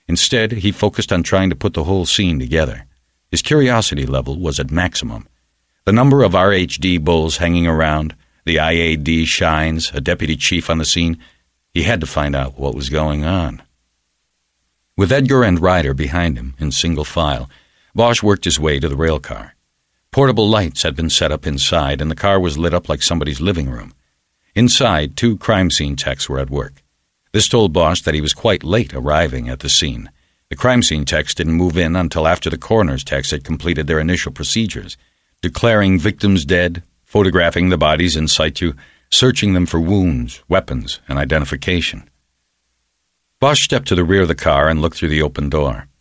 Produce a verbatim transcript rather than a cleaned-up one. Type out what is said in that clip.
Instead, he focused on trying to put the whole scene together. His curiosity level was at maximum. The number of R H D bulls hanging around, the I A D shines, a deputy chief on the scene. He had to find out what was going on. With Edgar and Ryder behind him, in single file, Bosch worked his way to the rail car. Portable lights had been set up inside, and the car was lit up like somebody's living room. Inside, two crime scene techs were at work. This told Bosch that he was quite late arriving at the scene. The crime scene techs didn't move in until after the coroner's techs had completed their initial procedures, declaring victims dead, photographing the bodies in situ, searching them for wounds, weapons, and identification. Bosch stepped to the rear of the car and looked through the open door.